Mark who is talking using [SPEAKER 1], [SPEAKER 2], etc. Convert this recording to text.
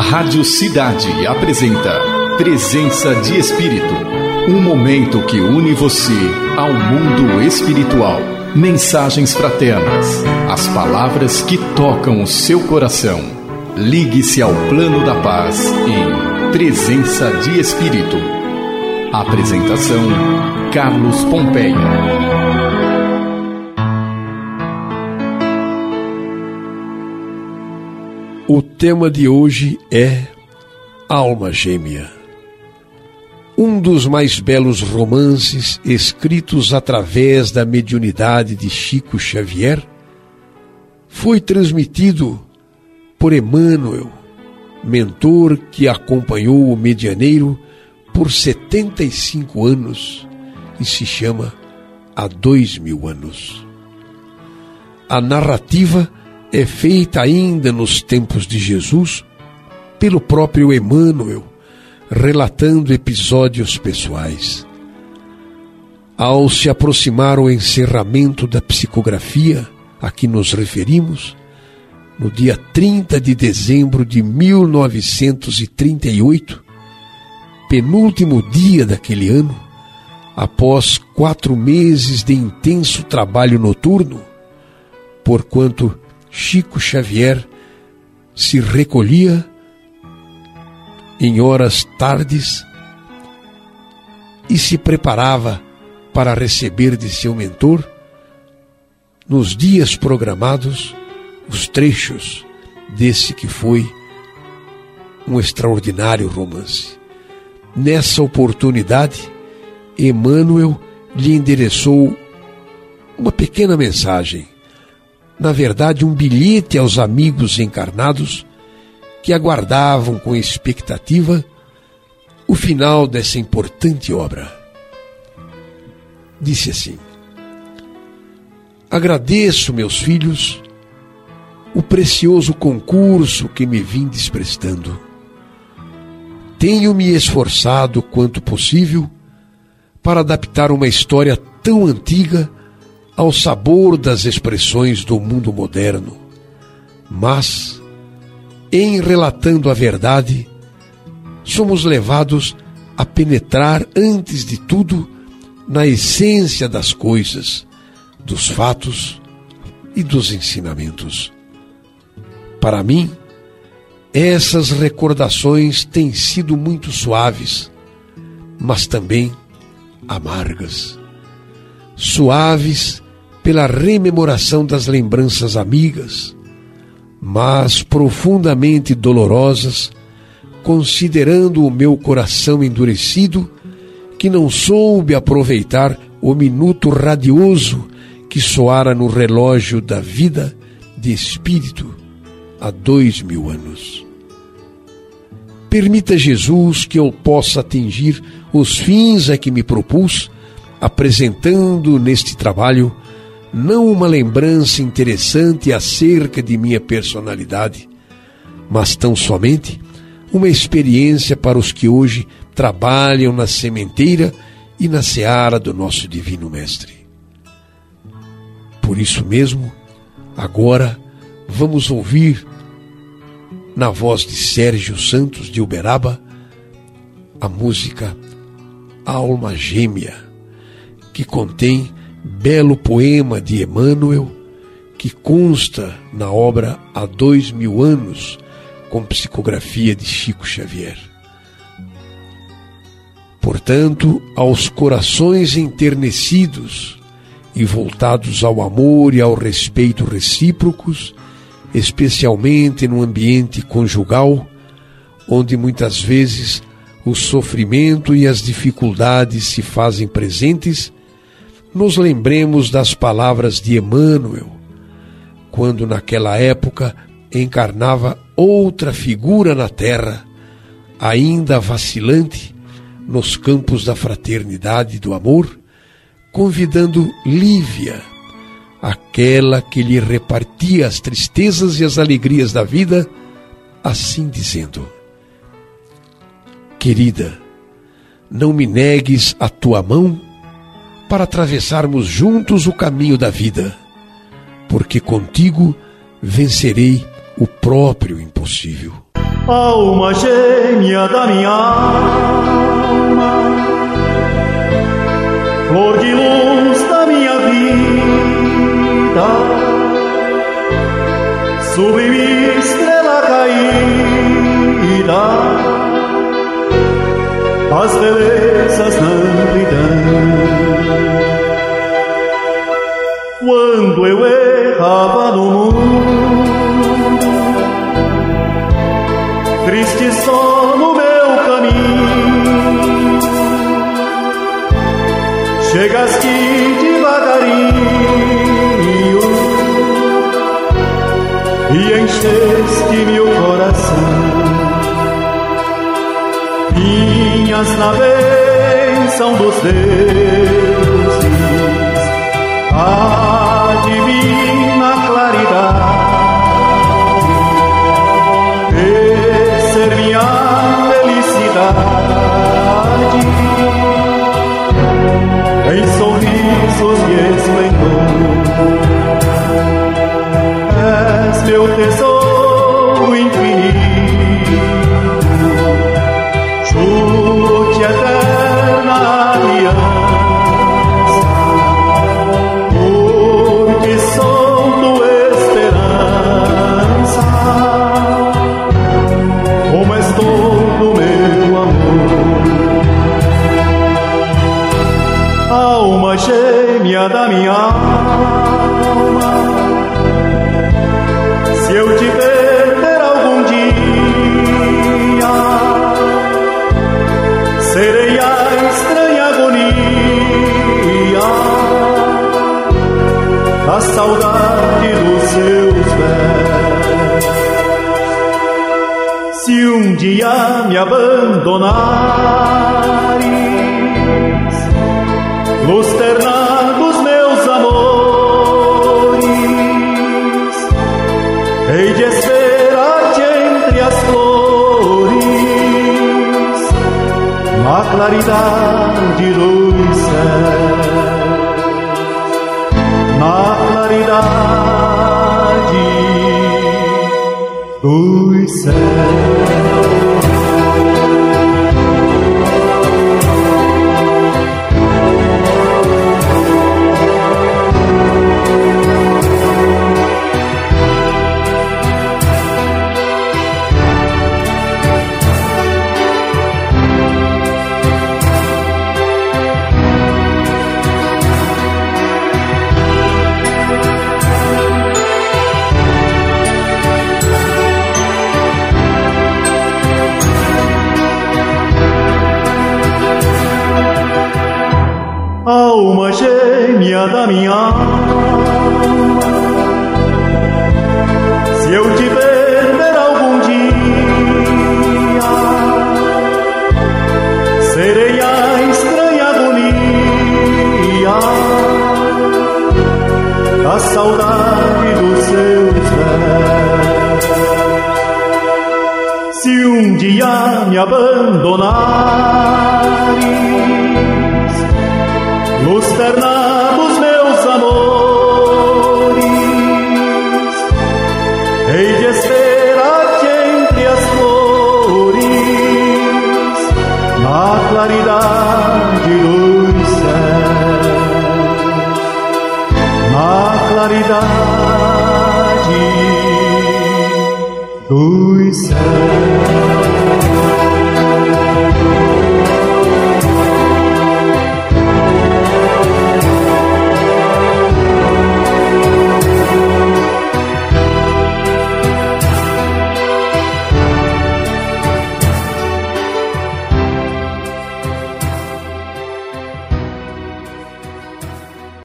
[SPEAKER 1] Rádio Cidade apresenta Presença de Espírito, um momento que une você ao mundo espiritual. Mensagens fraternas, as palavras que tocam o seu coração. Ligue-se ao plano da paz em Presença de Espírito. Apresentação: Carlos Pompeia.
[SPEAKER 2] O tema de hoje é Alma Gêmea. Um dos mais belos romances escritos através da mediunidade de Chico Xavier foi transmitido por Emmanuel, mentor que acompanhou o medianeiro por 75 anos e se chama Há 2000 anos. A narrativa é feita ainda nos tempos de Jesus pelo próprio Emmanuel, relatando episódios pessoais. Ao se aproximar o encerramento da psicografia a que nos referimos, no dia 30 de dezembro de 1938, penúltimo dia daquele ano, após 4 meses de intenso trabalho noturno, porquanto Chico Xavier se recolhia em horas tardes e se preparava para receber de seu mentor, nos dias programados, os trechos desse que foi um extraordinário romance. Nessa oportunidade, Emmanuel lhe endereçou uma pequena mensagem, na verdade um bilhete aos amigos encarnados que aguardavam com expectativa o final dessa importante obra. Disse assim: agradeço, meus filhos, o precioso concurso que me vindes prestando. Tenho me esforçado quanto possível para adaptar uma história tão antiga ao sabor das expressões do mundo moderno. Mas, em relatando a verdade, somos levados a penetrar, antes de tudo, na essência das coisas, dos fatos e dos ensinamentos. Para mim, essas recordações têm sido muito suaves, mas também amargas. Suaves pela rememoração das lembranças amigas, mas profundamente dolorosas, considerando o meu coração endurecido, que não soube aproveitar o minuto radioso que soara no relógio da vida de espírito há 2000 anos. Permita, Jesus, que eu possa atingir os fins a que me propus, apresentando neste trabalho não uma lembrança interessante acerca de minha personalidade, mas tão somente uma experiência para os que hoje trabalham na sementeira e na seara do nosso Divino Mestre. Por isso mesmo, agora vamos ouvir, na voz de Sérgio Santos de Uberaba, a música Alma Gêmea, que contém belo poema de Emmanuel, que consta na obra Há 2000 anos, com psicografia de Chico Xavier. Portanto, aos corações enternecidos e voltados ao amor e ao respeito recíprocos, especialmente no ambiente conjugal, onde muitas vezes o sofrimento e as dificuldades se fazem presentes, nos lembremos das palavras de Emmanuel, quando naquela época encarnava outra figura na terra, ainda vacilante, nos campos da fraternidade e do amor, convidando Lívia, aquela que lhe repartia as tristezas e as alegrias da vida, assim dizendo: querida, não me negues a tua mão para atravessarmos juntos o caminho da vida, porque contigo vencerei o próprio impossível.
[SPEAKER 3] alma gêmea da minha alma, flor de luz da minha vida, sublime estrela caída, as belezas na amplidão. Quando eu errava no mundo, triste só no meu caminho, chegaste devagarinho e encheste-me o coração. Vinhas na bênção dos deuses, a divina claridade, ser minha felicidade, em sorrisos e esplendor. És meu tesouro infinito, juro-te eterna aliança, porque sou tua esperança. Como és todo meu amor, alma gêmea da minha alma, se eu te perder algum dia, serei a estranha agonia da saudade dos seus pés. Se um dia me abandonares, luz terna dos meus amores, hei de esperar-te entre as flores, na claridade dos céus, na claridade dos céus. Alma gêmea da minha alma, se eu te perder algum dia, serei a estranha agonia da saudade dos seus pés. Se um dia me abandonares, luz terna dos meus amores, hei de esperar-te entre as flores, na claridade dos céus, na claridade dos céus.